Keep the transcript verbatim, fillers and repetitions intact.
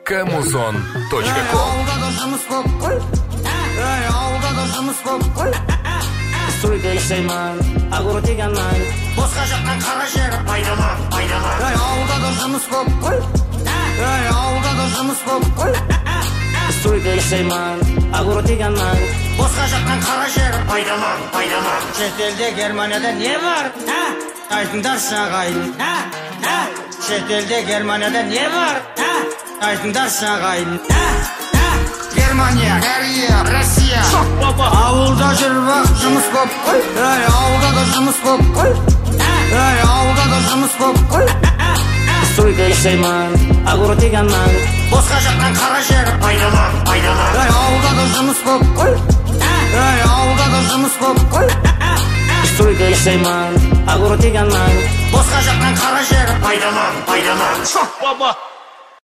коммузон точка ком. Стойка жасайман, агро тегенман. Босқа жатқан қара жер пайдалан, пайдалан. Ей, ауылда да жұмыс боп қой. Ей, ауылда да жұмыс боп қой. Стойка жасайман, агро тегенман. Босқа жатқан қара жер пайдалан, пайдалан. Шетелде Германияда не бар? Айтыңдаршы ағайын. Шетелде Германияда не бар? Айтыңдаршы ағайын. Германия, Корея, Россия. Ауылда жүріп жұмыс боп қой. Ей, ауылда да жұмыс боп қой. Ей, ауылда да жұмыс боп қой. Стойка жасайман, агро тегенман. Босқа жатқан қара жер пайдалан, пайдалан. Ей, ауылда да жұмыс боп қой. Ей, ауылда да жұмыс боп қой. Стойка жасайман, агро тегенман. Босқа жатқан қара жер пайдалан, пайдалан. Баба.